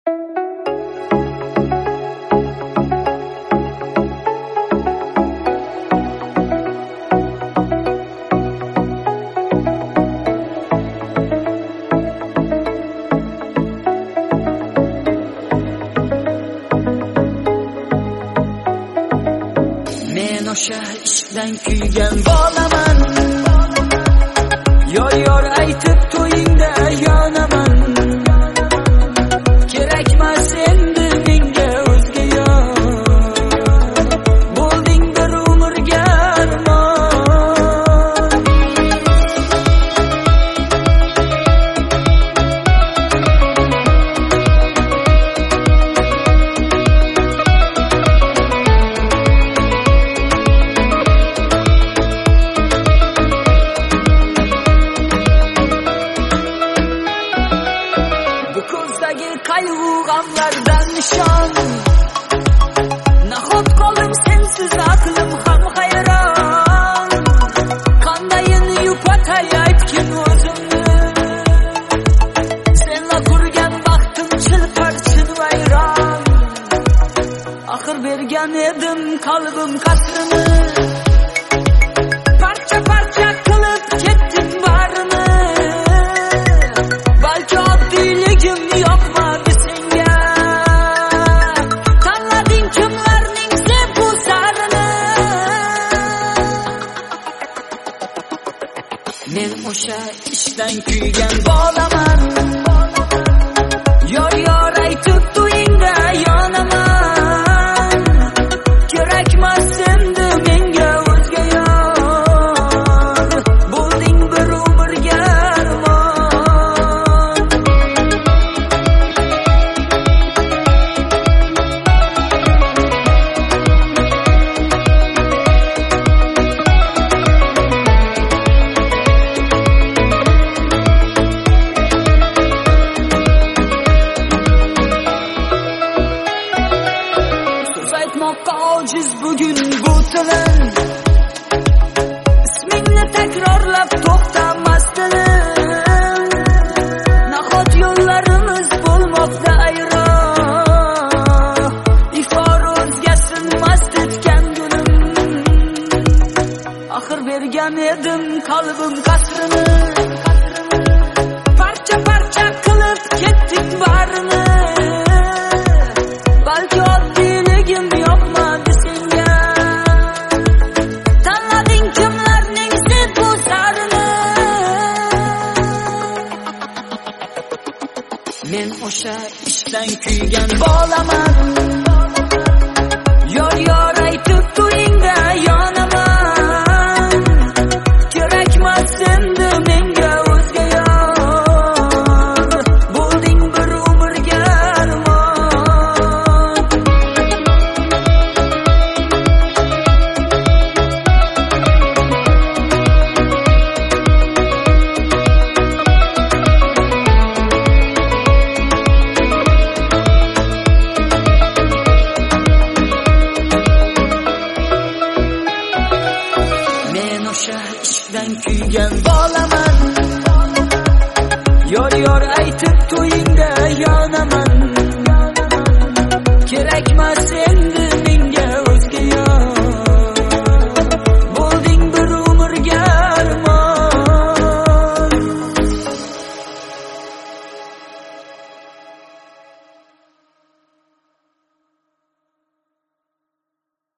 O'sha ishdan kuygan bolaman, yor aytib to'yingda yonaman. Kerakmas endi menga o'zga yor, bo'lding bir umrga armon. Kayg'u g'amlardan nishon, nahot qoldim sensiz aqlim ham hayron. Qandayin yupatay aytgin o'zimni, senla qurgan baxtim chilpar chin vayron. Axir bergan edim qalbim qasrini, parcha parcha qilib ketding barini. Balki oddiyligim yoqmadi senga, tanlading kimlarning sevgu sarini. Men o'sha ishdan kuygan bolaman, yor aytib to'yingda yonaman. Kerakmas endi menga o'zga yor, bo'lding bir umrga armon. So'z aytmoqqa ojiz bugun bu tilim, ismingni takrorlab to'xtamas dilim. Nahot yo'llarimiz bo'lmoqda ayro, ifor o'zgasin mast etgan gulim. Axir bergan edim qalbim qasrini, parcha parcha qilib ketding barini. Balki oddiyligim yoqmadi senga, tanlading kimlarning sevgu sarini. Men o'sha ishdan kuygan bolaman, yor aytib to'yingda yonaman. Kerakmas endi menga o'zga yor, bo'lding bir umrga armon. Men o'sha ishdan kuygan